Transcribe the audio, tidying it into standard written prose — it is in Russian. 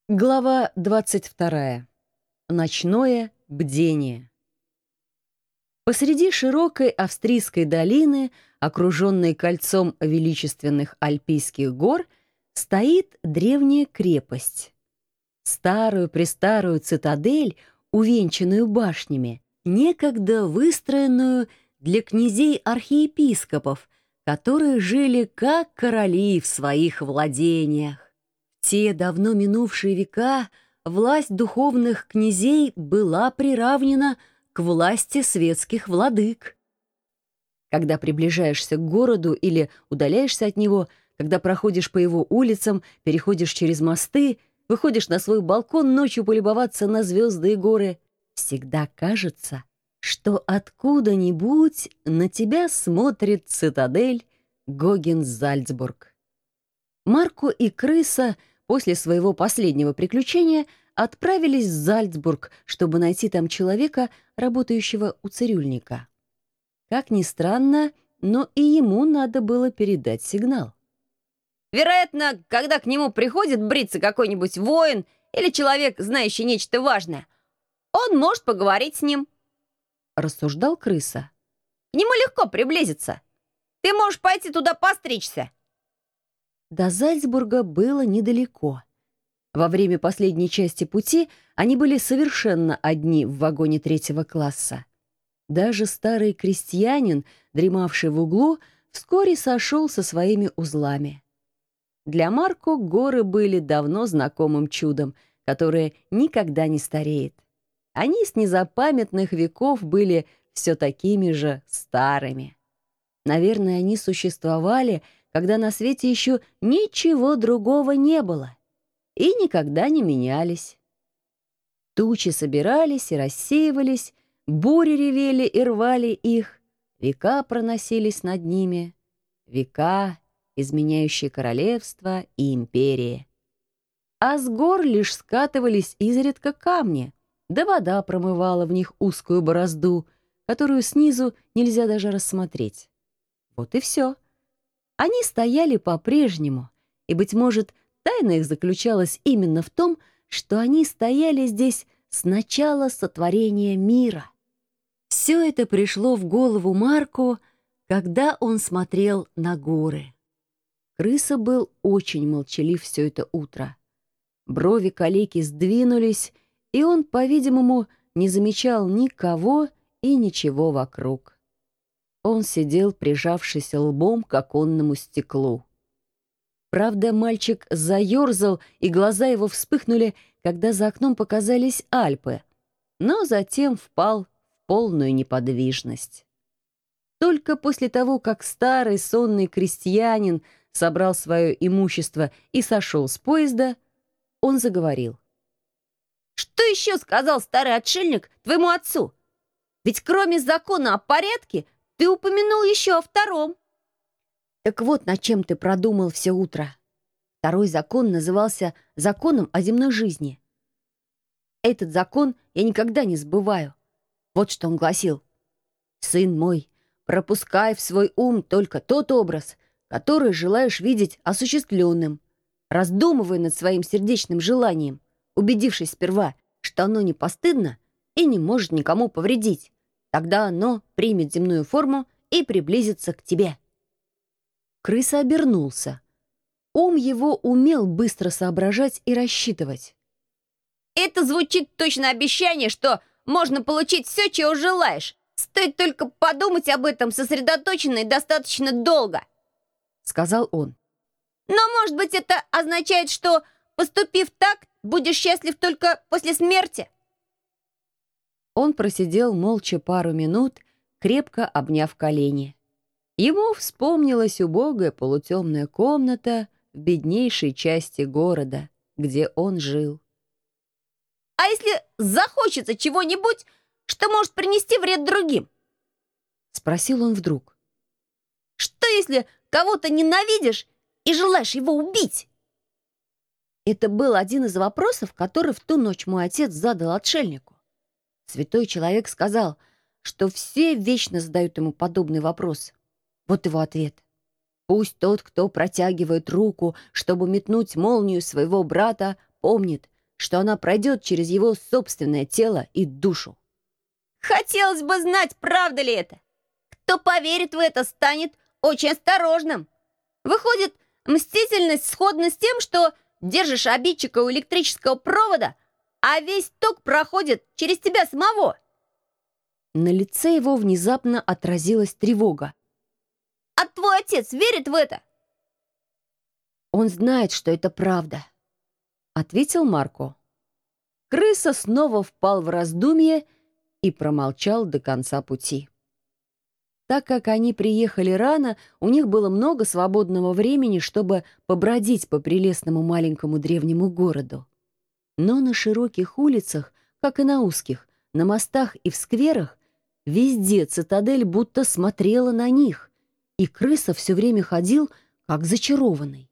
Глава 22. Ночное бдение. Посреди широкой австрийской долины, окруженной кольцом величественных альпийских гор, стоит древняя крепость. Старую-престарую цитадель, увенчанную башнями, некогда выстроенную для князей-архиепископов, которые жили как короли в своих владениях. В те давно минувшие века власть духовных князей была приравнена к власти светских владык. Когда приближаешься к городу или удаляешься от него, когда проходишь по его улицам, переходишь через мосты, выходишь на свой балкон ночью полюбоваться на звезды и горы, всегда кажется, что откуда-нибудь на тебя смотрит цитадель Гогенс-Зальцбург. Марко и крыса после своего последнего приключения отправились в Зальцбург, чтобы найти там человека, работающего у цирюльника. Как ни странно, но и ему надо было передать сигнал. Вероятно, когда к нему приходит бриться какой-нибудь воин или человек, знающий нечто важное, он может поговорить с ним, — рассуждал крыса. К нему легко приблизиться. Ты можешь пойти туда постричься. До Зальцбурга было недалеко. Во время последней части пути они были совершенно одни в вагоне 3-го класса. Даже старый крестьянин, дремавший в углу, вскоре сошел со своими узлами. Для Марко горы были давно знакомым чудом, которое никогда не стареет. Они с незапамятных веков были все такими же старыми. Наверное, они существовали, когда на свете еще ничего другого не было, и никогда не менялись. Тучи собирались и рассеивались, бури ревели и рвали их, века проносились над ними, века, изменяющие королевства и империи. А с гор лишь скатывались изредка камни, да вода промывала в них узкую борозду, которую снизу нельзя даже рассмотреть. Вот и все. Они стояли по-прежнему, и, быть может, тайна их заключалась именно в том, что они стояли здесь с начала сотворения мира. Все это пришло в голову Марко, когда он смотрел на горы. Крыса был очень молчалив все это утро. Брови калеки сдвинулись, и он, по-видимому, не замечал никого и ничего вокруг. Он сидел, прижавшись лбом к оконному стеклу. Правда, мальчик заерзал, и глаза его вспыхнули, когда за окном показались Альпы, но затем впал в полную неподвижность. Только после того, как старый сонный крестьянин собрал свое имущество и сошел с поезда, он заговорил. Что еще сказал старый отшельник твоему отцу? Ведь кроме закона о порядке ты упомянул еще о втором. Так вот, над чем ты продумал все утро. Второй закон назывался законом о земной жизни. Этот закон я никогда не забываю. Вот что он гласил. «Сын мой, пропускай в свой ум только тот образ, который желаешь видеть осуществленным. Раздумывай над своим сердечным желанием, убедившись сперва, что оно не постыдно и не может никому повредить. Тогда оно примет земную форму и приблизится к тебе». Крыса обернулся. Ум его умел быстро соображать и рассчитывать. Это звучит точно обещание, что можно получить все, чего желаешь. Стоит только подумать об этом сосредоточенно и достаточно долго, — сказал он. Но, может быть, это означает, что, поступив так, будешь счастлив только после смерти? Он просидел молча пару минут, крепко обняв колени. Ему вспомнилась убогая полутемная комната в беднейшей части города, где он жил. А если захочется чего-нибудь, что может принести вред другим? Спросил он вдруг. Что, если кого-то ненавидишь и желаешь его убить? Это был один из вопросов, который в ту ночь мой отец задал отшельнику. Святой человек сказал, что все вечно задают ему подобный вопрос. Вот его ответ. Пусть тот, кто протягивает руку, чтобы метнуть молнию своего брата, помнит, что она пройдет через его собственное тело и душу. Хотелось бы знать, правда ли это. Кто поверит в это, станет очень осторожным. Выходит, мстительность сходна с тем, что держишь обидчика у электрического провода, а весь ток проходит через тебя самого. На лице его внезапно отразилась тревога. А твой отец верит в это? «Он знает, что это правда», — ответил Марко. Крыса снова впал в раздумье и промолчал до конца пути. Так как они приехали рано, у них было много свободного времени, чтобы побродить по прелестному маленькому древнему городу. Но на широких улицах, как и на узких, на мостах и в скверах, везде цитадель будто смотрела на них, и крыса все время ходил, как зачарованный.